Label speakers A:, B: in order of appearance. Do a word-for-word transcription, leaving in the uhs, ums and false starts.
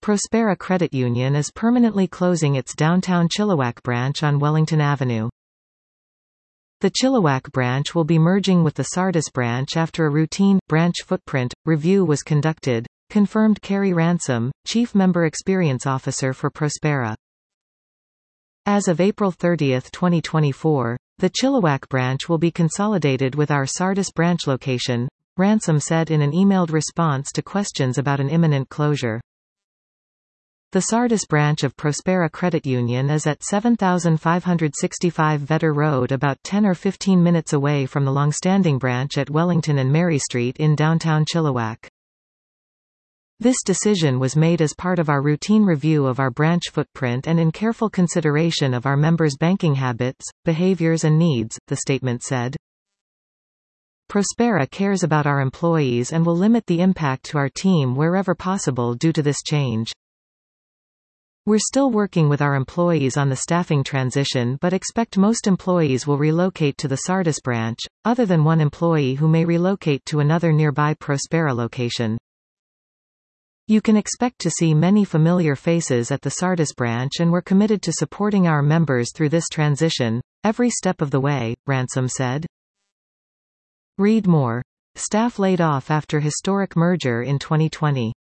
A: Prospera Credit Union is permanently closing its downtown Chilliwack branch on Wellington Avenue. The Chilliwack branch will be merging with the Sardis branch after a routine branch footprint review was conducted, confirmed Carrie Ransom, Chief Member Experience Officer for Prospera. As of April thirtieth twenty twenty-four, the Chilliwack branch will be consolidated with our Sardis branch location, Ransom said in an emailed response to questions about an imminent closure. The Sardis branch of Prospera Credit Union is at seven thousand five hundred sixty-five Vetter Road, about ten or fifteen minutes away from the longstanding branch at Wellington and Mary Street in downtown Chilliwack. This decision was made as part of our routine review of our branch footprint and in careful consideration of our members' banking habits, behaviors and needs, the statement said. Prospera cares about our employees and will limit the impact to our team wherever possible due to this change. We're still working with our employees on the staffing transition but expect most employees will relocate to the Sardis branch, other than one employee who may relocate to another nearby Prospera location. You can expect to see many familiar faces at the Sardis branch, and we're committed to supporting our members through this transition, every step of the way, Ransom said. Read more. Staff laid off after historic merger in twenty twenty.